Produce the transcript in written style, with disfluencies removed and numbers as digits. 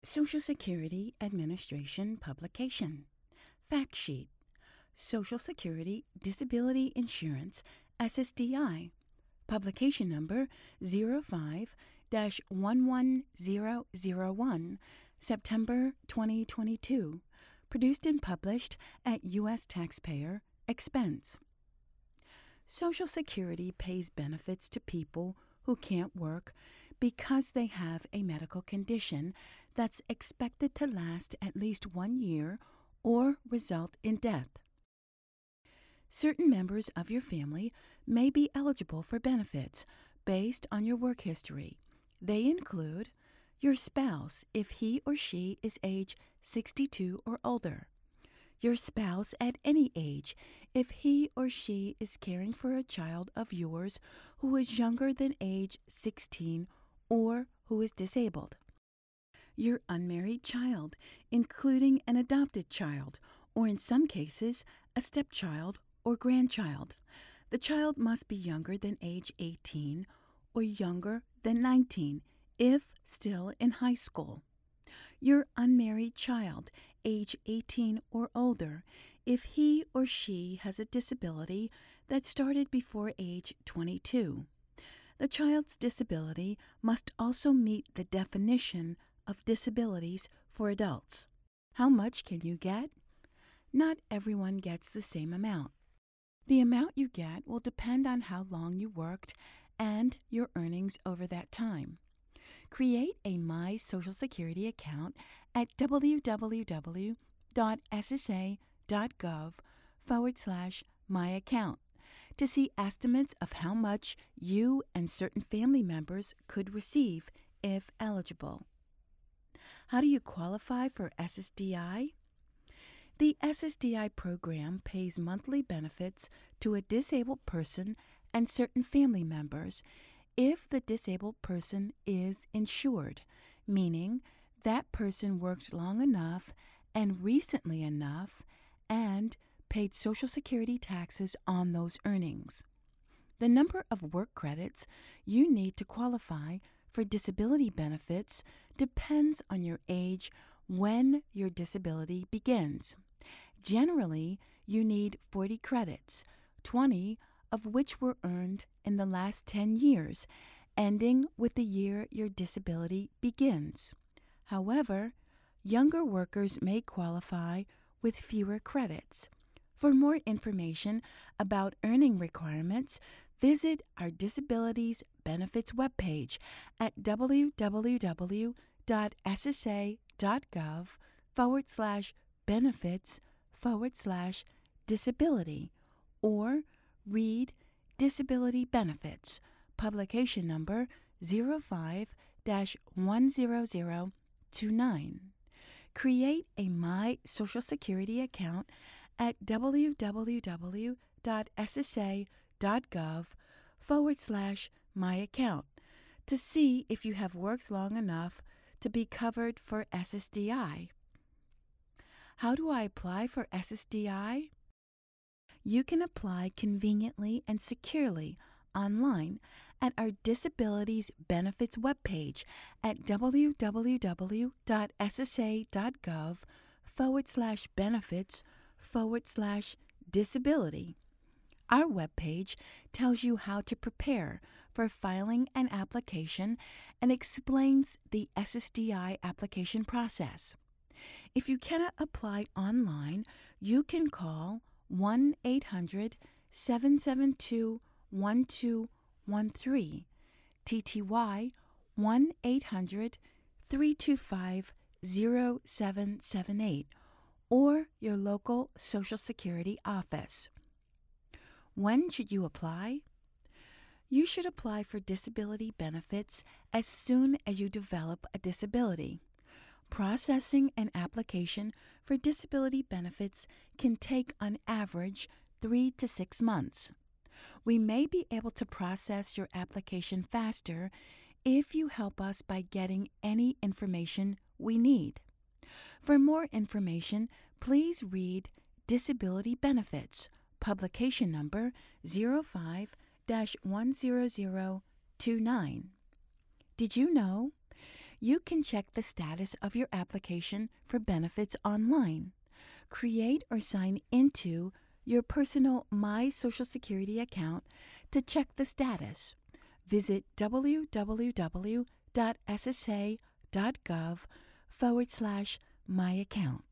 Social Security Administration publication. Fact sheet. Social Security Disability Insurance SSDI. Publication number 05-11001, September 2022. Produced and published at U.S. taxpayer expense. Social Security pays benefits to people who can't work because they have a medical condition that's expected to last at least 1 year or result in death. Certain members of your family may be eligible for benefits based on your work history. They include your spouse if he or she is age 62 or older, your spouse at any age if he or she is caring for a child of yours who is younger than age 16 or who is disabled, your unmarried child, including an adopted child, or in some cases, a stepchild or grandchild. The child must be younger than age 18 or younger than 19 if still in high school. Your unmarried child, age 18 or older, if he or she has a disability that started before age 22. The child's disability must also meet the definition of disabilities for adults. How much can you get? Not everyone gets the same amount. The amount you get will depend on how long you worked and your earnings over that time. Create a My Social Security account at www.ssa.gov/myaccount to see estimates of how much you and certain family members could receive if eligible. How do you qualify for SSDI? The SSDI program pays monthly benefits to a disabled person and certain family members if the disabled person is insured, meaning that person worked long enough and recently enough and paid Social Security taxes on those earnings. The number of work credits you need to qualify for disability benefits depends on your age when your disability begins. Generally, you need 40 credits, 20 of which were earned in the last 10 years, ending with the year your disability begins. However, younger workers may qualify with fewer credits. For more information about earning requirements, visit our Disabilities Benefits webpage at www.ssa.gov/benefits/disability or read Disability Benefits, publication number 05-10029. Create a My Social Security account at www.ssa.gov/myaccount to see if you have worked long enough to be covered for SSDI. How do I apply for SSDI? You can apply conveniently and securely online at our Disabilities Benefits webpage at www.ssa.gov/benefits/disability. Our webpage tells you how to prepare for filing an application and explains the SSDI application process. If you cannot apply online, you can call 1-800-772-1213, TTY 1-800-325-0778, or your local Social Security office. When should you apply? You should apply for disability benefits as soon as you develop a disability. Processing an application for disability benefits can take on average 3 to 6 months. We may be able to process your application faster if you help us by getting any information we need. For more information, please read Disability Benefits, publication number 05-10029. Did you know you can check the status of your application for benefits online. Create or sign into your personal My Social Security account to check the status. Visit www.ssa.gov/my account.